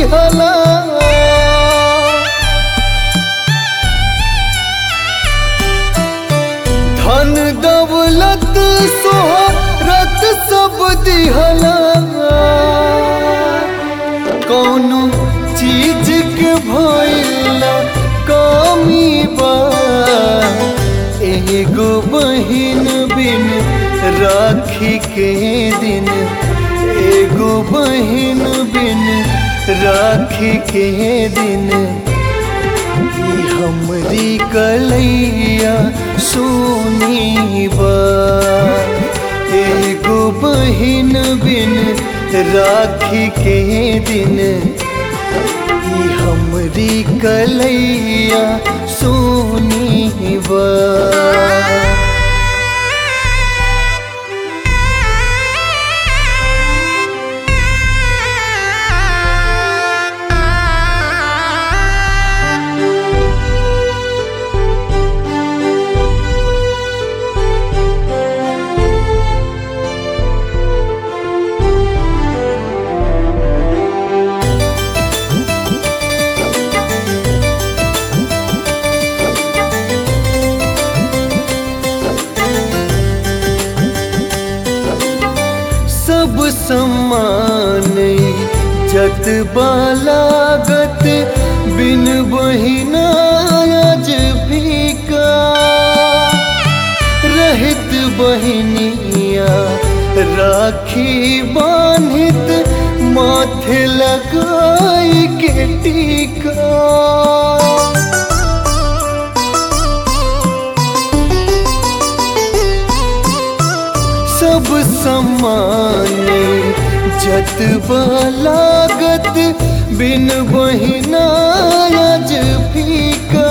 दिहला। धन दौलत सोहरत सब दिहला। कौनो चीज के भइल कमी बा। एगो बहिन बिन राखी के दिन, एगो बहिन बिन राखी के दिन। हमरी कलैया सोनी बा। एगो बहिन बिन राखी के दिन, हमरी कलैया सोनी बा। सब सम्मान जत बालागत, बिन बहिना आज फीका। रहित बहिनिया राखी बांधित, माथे लगाई के टीका। सब सम्मान जत बालागत, बिन बहिना आज फीका।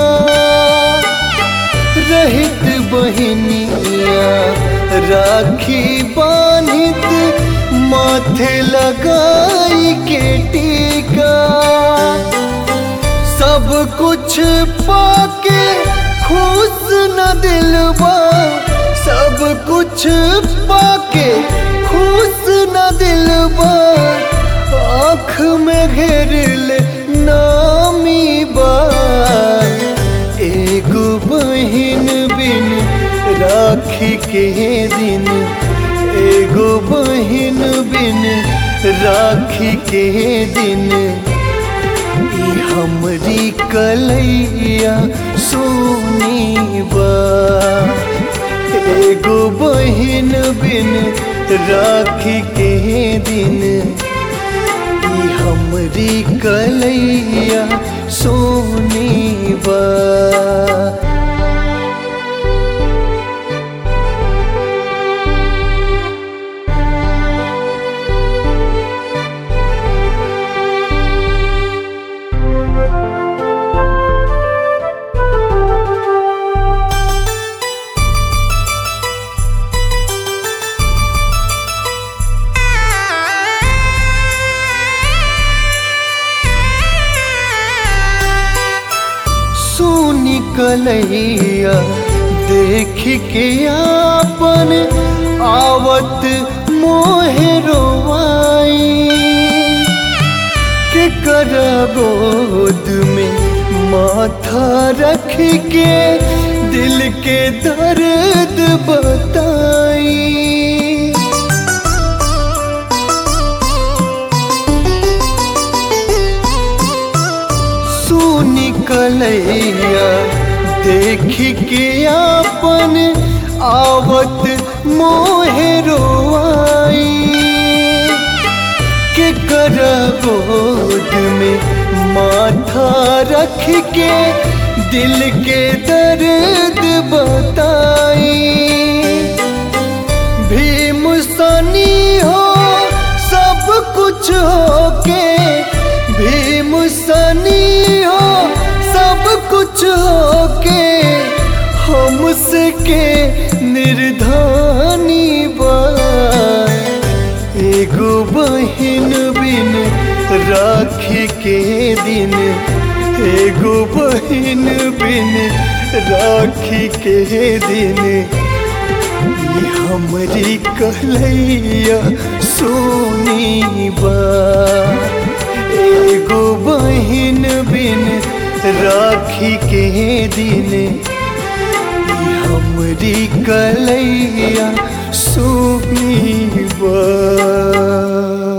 रहित बहिनिया राखी बांधित, माथे लगाई के टीका। सब कुछ पाके खुश न दिलवा, सब कुछ पाके खुश न दिलवा। आँख में घेर ले नामी बा। एगो बहिन बिन राखी के दिन, एगो बहिन बिन राखी के दिन। हमरी कलैया सोनी बा। एगो बहिन बिन राखी के दिन, हमरी कलैया सोनी बा। सोनी कलैया देख के आपन, आवत मोहे रोवाई। के कर गोद में माथा रख के, दिल के दर्द बताई। सोनी कलैया देख के आपन, आवत मोहे रोवाई। के कर गोद में माथा रख के, दिल के दर्द बताई। भीम सनी हो सब कुछ होके, भीम सनी हो सब कुछ होके। हमसे के निर्धानी बा। एगो बहिन बिन राखी के दिन, एगो बहिन बिन राखी के दिन। हमरी कलैया सोनी बा। एगो बहिन बिन राखी के दिन हमरी कलैया सुनी बा।